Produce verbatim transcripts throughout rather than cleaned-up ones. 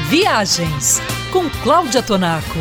Viagens com Cláudia Tonaco.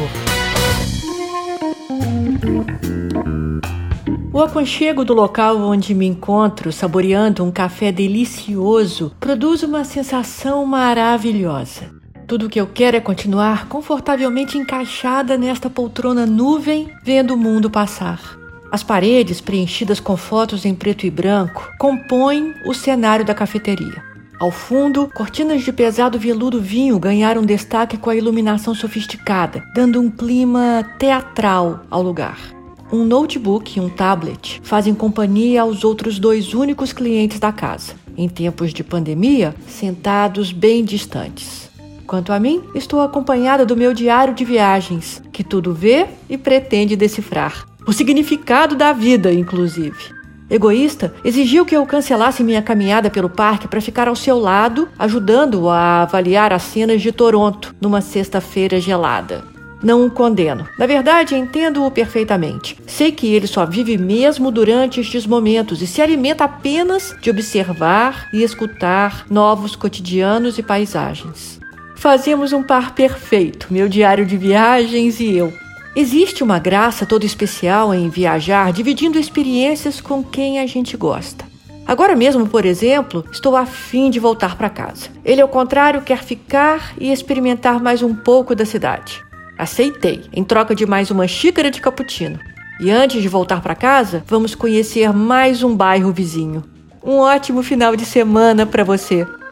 O aconchego do local onde me encontro, saboreando um café delicioso, produz uma sensação maravilhosa. Tudo o que eu quero é continuar confortavelmente encaixada nesta poltrona nuvem, vendo o mundo passar. As paredes, preenchidas com fotos em preto e branco, compõem o cenário da cafeteria. Ao fundo, cortinas de pesado veludo vinho ganharam destaque com a iluminação sofisticada, dando um clima teatral ao lugar. Um notebook e um tablet fazem companhia aos outros dois únicos clientes da casa, em tempos de pandemia, sentados bem distantes. Quanto a mim, estou acompanhada do meu diário de viagens, que tudo vê e pretende decifrar. O significado da vida, inclusive. Egoísta, exigiu que eu cancelasse minha caminhada pelo parque para ficar ao seu lado, ajudando-o a avaliar as cenas de Toronto numa sexta-feira gelada. Não o condeno. Na verdade, entendo-o perfeitamente. Sei que ele só vive mesmo durante estes momentos e se alimenta apenas de observar e escutar novos cotidianos e paisagens. Fazemos um par perfeito, meu diário de viagens e eu. Existe uma graça toda especial em viajar, dividindo experiências com quem a gente gosta. Agora mesmo, por exemplo, estou a fim de voltar para casa. Ele, ao contrário, quer ficar e experimentar mais um pouco da cidade. Aceitei, em troca de mais uma xícara de cappuccino. E antes de voltar para casa, vamos conhecer mais um bairro vizinho. Um ótimo final de semana para você!